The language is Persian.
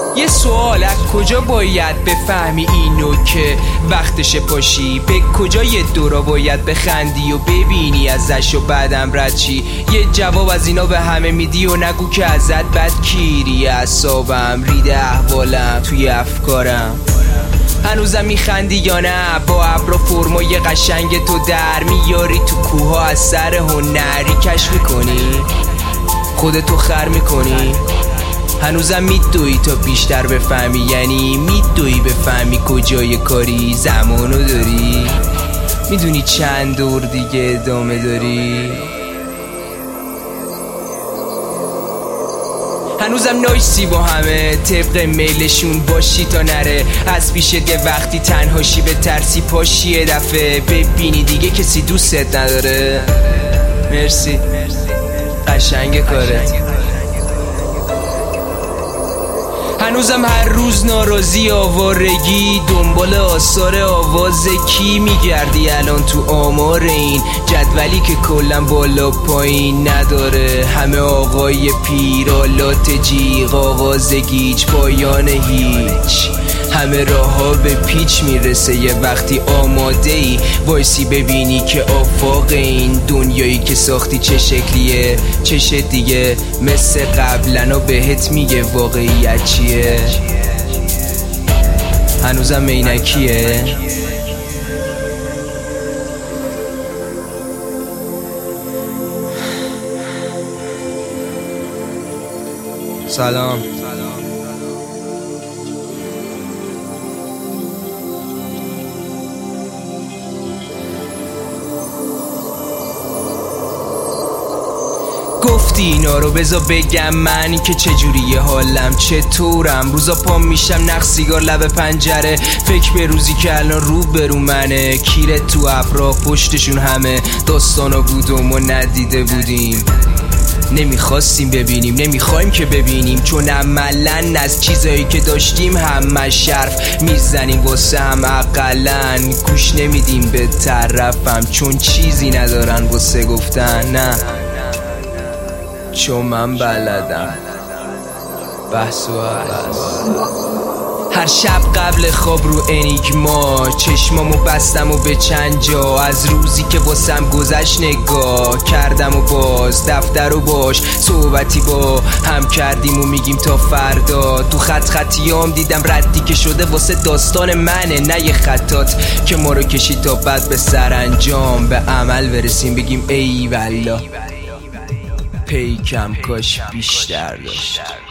یه سوال، از کجا باید بفهمی اینو که وقتش پاشی؟ به کجای دورا باید بخندی و ببینی ازش و بعدم رد چی؟ یه جواب از اینا به همه میدی و نگو که ازت بد کیری. اعصابم ریده، احوالم توی افکارم. هنوزم میخندی یا نه؟ با ابر و فرمای قشنگ تو در میاری تو کوها از سر هنری کشف میکنی؟ خودتو خر میکنی؟ هنوزم میدوی تا بیشتر بفهمی، یعنی میدوی بفهمی کجای کاری؟ زمانو داری؟ میدونی چند دور دیگه ادامه داری؟ هنوزم نایسی با همه طبق میلشون باشی تا نره از پیشت. یه وقتی تنهاشی به ترسی پاشی یه دفعه ببینی دیگه کسی دوستت نداره. مرسی، قشنگ کارت. هنوزم هر روز ناراضی، آوارگی، دنبال آثار آواز کی میگردی الان تو آمار این جدولی که کلن بالا پایین نداره؟ همه آقای پیرالات جیغ، آواز گیج، پایان هیچ. همه راه ها به پیچ میرسه. یه وقتی آماده ای وایسی ببینی که آفاق این دنیایی که ساختی چه شکلیه. چشت دیگه مثل قبلن و بهت میگه واقعیت چیه. هنوزم عینکیه. سلام. گفتی اینا رو بذار بگم من که چجوریه حالم، چطورم. روزا پام میشم نخ سیگار لب پنجره، فکر به روزی که الان رو برو منه. کیره تو ابرا پشتشون همه داستانا بودم و ندیده بودیم. نمیخواستیم ببینیم، نمیخوایم که ببینیم، چون عملاً از چیزایی که داشتیم همه شرف میزنیم واسه هم. اقلاً گوش نمیدیم به طرفم چون چیزی ندارن واسه گفتن. نه چون من بلدم بحث و هر شب قبل خواب رو انیگما چشمامو بستم و به چند جا از روزی که واسم گذشت نگاه کردم و باز دفتر و باش صحبتی با هم کردیم و میگیم تا فردا. تو خطیام دیدم ردی که شده واسه داستان منه، نه یه خطات که ما رو کشید تا بعد به سرانجام به عمل برسیم بگیم ای والله پیکم کاش بیشتر داشت.